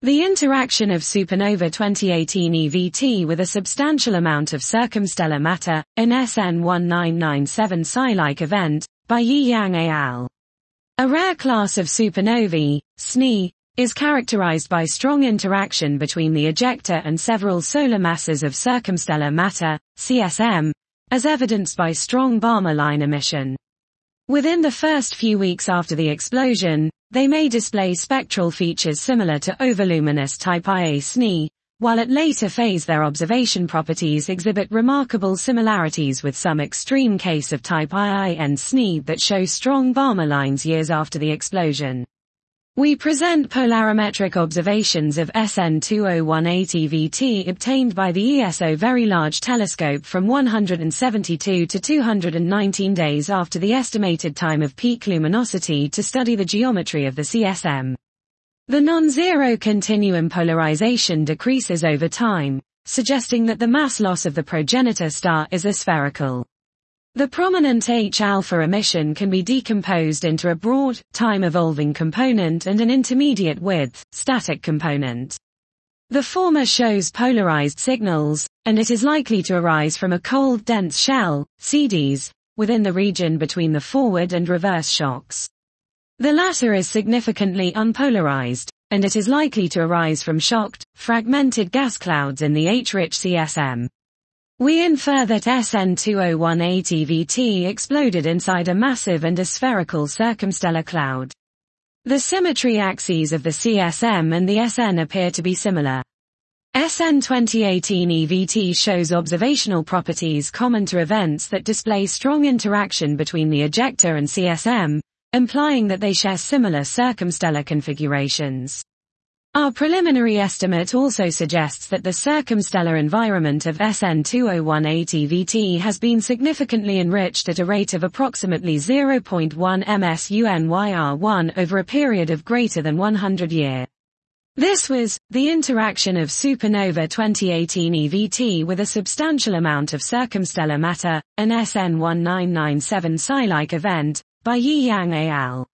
The interaction of supernova 2018 EVT with a substantial amount of circumstellar matter, an SN 1997 Psi-like event, by Yi Yang et al. A rare class of supernovae, SNE, is characterized by strong interaction between the ejector and several solar masses of circumstellar matter, CSM, as evidenced by strong Balmer line emission. Within the first few weeks after the explosion, they may display spectral features similar to overluminous type Ia SNE, while at later phase their observation properties exhibit remarkable similarities with some extreme case of type IIN SNE that show strong Balmer lines years after the explosion. We present polarimetric observations of SN 2018 EVT obtained by the ESO Very Large Telescope from 172 to 219 days after the estimated time of peak luminosity to study the geometry of the CSM. The non-zero continuum polarization decreases over time, suggesting that the mass loss of the progenitor star is aspherical. The prominent H-alpha emission can be decomposed into a broad, time-evolving component and an intermediate-width, static component. The former shows polarized signals, and it is likely to arise from a cold dense shell, CDS, within the region between the forward and reverse shocks. The latter is significantly unpolarized, and it is likely to arise from shocked, fragmented gas clouds in the H-rich CSM. We infer that SN 2018 EVT exploded inside a massive and aspherical circumstellar cloud. The symmetry axes of the CSM and the SN appear to be similar. SN 2018 EVT shows observational properties common to events that display strong interaction between the ejector and CSM, implying that they share similar circumstellar configurations. Our preliminary estimate also suggests that the circumstellar environment of SN 2018 EVT has been significantly enriched at a rate of approximately 0.1 ms/UNYR1 over a period of greater than 100 years. This was the interaction of supernova 2018 EVT with a substantial amount of circumstellar matter, an SN 1997 Psi-like event, by Yi Yang et al.